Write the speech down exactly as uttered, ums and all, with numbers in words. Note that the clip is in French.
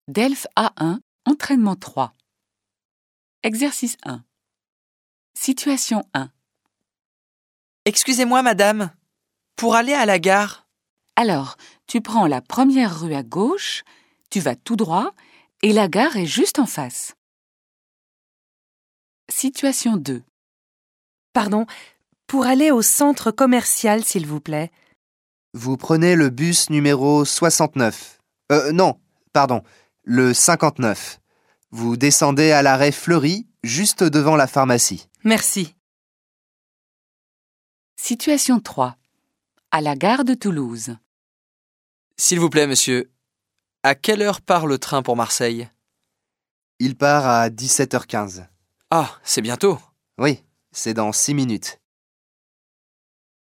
Delphes A un, entraînement trois. Exercice un. Situation un. Excusez-moi, madame. Pour aller à la gare, Alors, tu prends la première rue à gauche, tu vas tout droit et la gare est juste en face. Situation deux. Pardon, pour aller au centre commercial, s'il vous plaît. Vous prenez le bus numéro soixante-neuf. Euh, non, pardon, le cinquante-neuf. Vous descendez à l'arrêt Fleury, juste devant la pharmacie. Merci. Situation trois. À la gare de Toulouse. s'il vous plaît, monsieur. À quelle heure part le train pour Marseille? Il part à dix-sept heures quinze. Ah, c'est bientôt. Oui, c'est dans six minutes.